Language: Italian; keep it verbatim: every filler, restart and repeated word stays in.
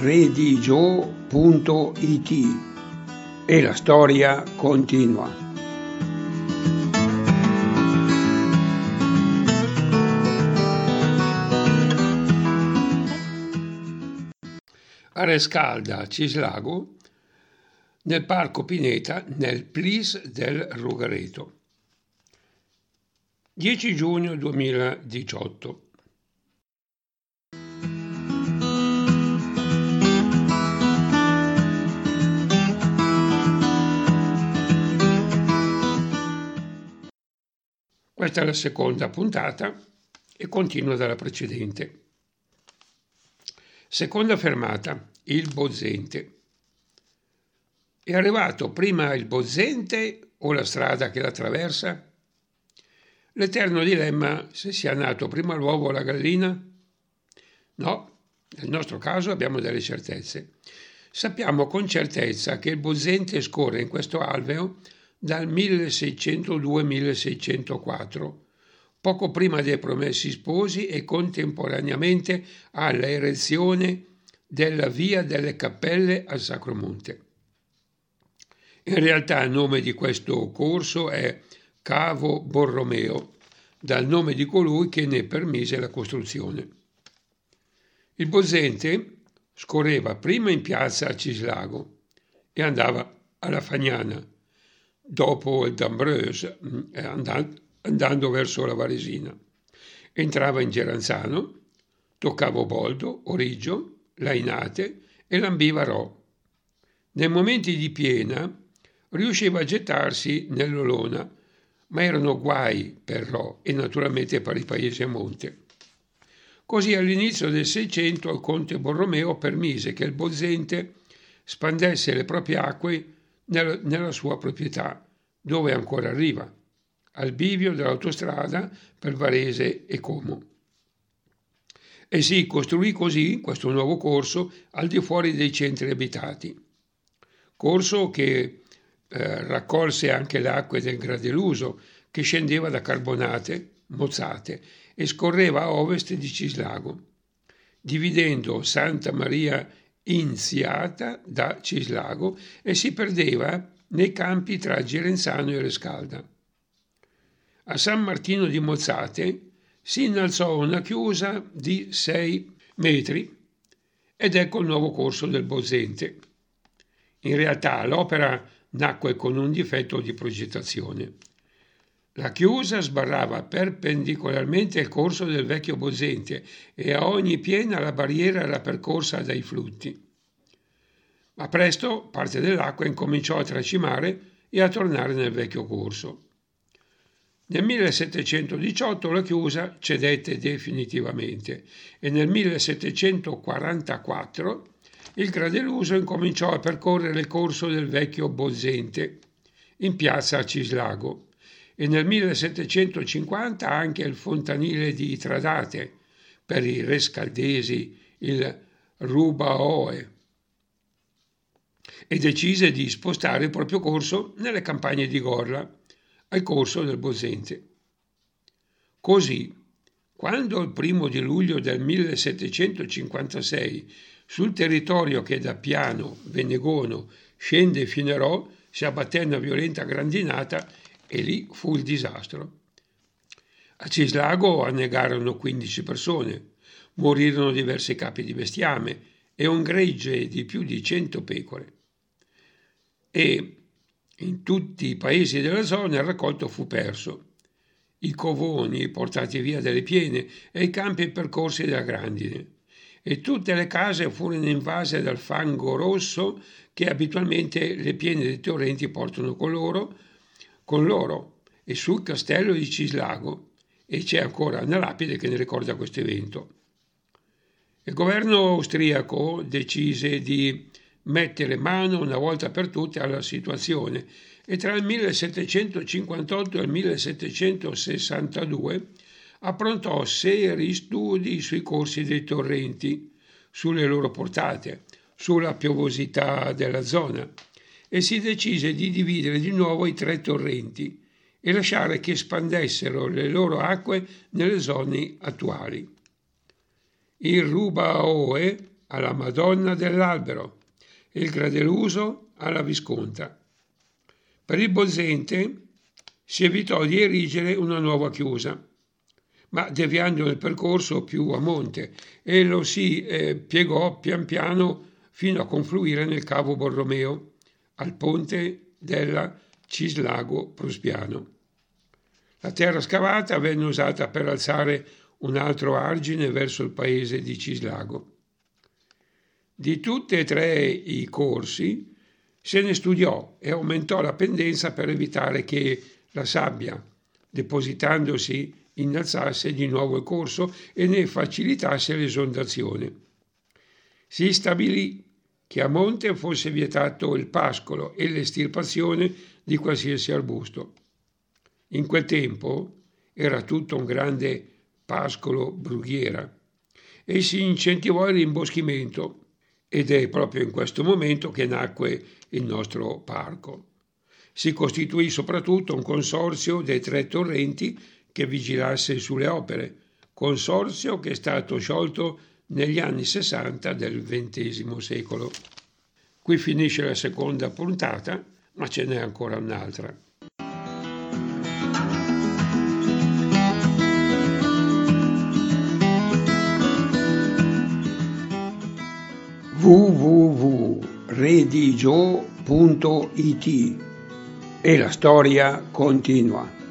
redigio punto it e la storia continua. A Rescalda, Cislago, nel Parco Pineta, nel Plis del Rogareto. dieci giugno duemiladiciotto. Questa è la seconda puntata e continua dalla precedente. Seconda fermata, il Bozzente. È arrivato prima il Bozzente o la strada che la attraversa? L'eterno dilemma se sia nato prima l'uovo o la gallina? No, nel nostro caso abbiamo delle certezze. Sappiamo con certezza che il Bozzente scorre in questo alveo dal milleseicentodue milleseicentocquattro, poco prima dei Promessi Sposi e contemporaneamente alla erezione della Via delle Cappelle al Sacro Monte. In realtà il nome di questo corso è Cavo Borromeo, dal nome di colui che ne permise la costruzione. Il Bozzente scorreva prima in piazza a Cislago e andava alla Fagnana, dopo il D'Ambreuse, andando, andando verso la Varesina. Entrava in Geranzano, toccava Boldo, Origgio, Lainate e lambiva Rò. Nei momenti di piena riusciva a gettarsi nell'Olona, ma erano guai per Rò e naturalmente per i paesi a monte. Così all'inizio del Seicento il conte Borromeo permise che il Bozzente spandesse le proprie acque nel, nella sua proprietà, dove ancora arriva, al bivio dell'autostrada per Varese e Como. E si costruì così questo nuovo corso al di fuori dei centri abitati. Corso che eh, raccolse anche le acque del Gradeluso, che scendeva da Carbonate, Mozzate, e scorreva a ovest di Cislago, dividendo Santa Maria Inziata da Cislago e si perdeva nei campi tra Gerenzano e Rescalda. A San Martino di Mozzate si innalzò una chiusa di sei metri ed ecco il nuovo corso del Bozzente. In realtà l'opera nacque con un difetto di progettazione. La chiusa sbarrava perpendicolarmente il corso del vecchio Bozzente e a ogni piena la barriera era percorsa dai flutti. Ma presto parte dell'acqua incominciò a tracimare e a tornare nel vecchio corso. Nel millesettecentodiciotto la chiusa cedette definitivamente e nel millesettecentoquarantaquattro il Gradeluso incominciò a percorrere il corso del vecchio Bozzente in piazza a Cislago e nel millesettecentocinquanta anche il fontanile di Tradate, per i rescaldesi il Rubaoe, e decise di spostare il proprio corso nelle campagne di Gorla, al corso del Bozzente. Così, quando il primo di luglio del millesettecentocinquantasei sul territorio che da Piano, Venegono, scende fino a Rò, si abbatté una violenta grandinata e lì fu il disastro. A Cislago annegarono quindici persone, morirono diversi capi di bestiame e un gregge di più di cento pecore. E in tutti i paesi della zona il raccolto fu perso. I covoni portati via dalle piene e i campi percorsi dalla grandine. E tutte le case furono invase dal fango rosso che abitualmente le piene dei torrenti portano con loro, con loro e sul castello di Cislago, e c'è ancora una lapide che ne ricorda questo evento. Il governo austriaco decise di mettere mano una volta per tutte alla situazione e tra il millesettecentocinquantotto e il millesettecentosessantadue approntò seri studi sui corsi dei torrenti, sulle loro portate, sulla piovosità della zona e si decise di dividere di nuovo i tre torrenti e lasciare che espandessero le loro acque nelle zone attuali. Il Rubaoe alla Madonna dell'Albero e il Gradeluso alla Visconta. Per il Bozzente si evitò di erigere una nuova chiusa, ma deviando il percorso più a monte, e lo si eh, piegò pian piano fino a confluire nel cavo Borromeo, al ponte della Cislago Pruspiano. La terra scavata venne usata per alzare un altro argine verso il paese di Cislago. Di tutti e tre i corsi se ne studiò e aumentò la pendenza per evitare che la sabbia, depositandosi, innalzasse di nuovo il corso e ne facilitasse l'esondazione. Si stabilì che a monte fosse vietato il pascolo e l'estirpazione di qualsiasi arbusto. In quel tempo era tutto un grande pascolo brughiera e si incentivò il rimboschimento, ed è proprio in questo momento che nacque il nostro parco. Si costituì soprattutto un consorzio dei tre torrenti che vigilasse sulle opere, consorzio che è stato sciolto negli anni sessanta del ventesimo secolo. Qui finisce la seconda puntata, ma ce n'è ancora un'altra. w w w punto redigio punto it e la storia continua.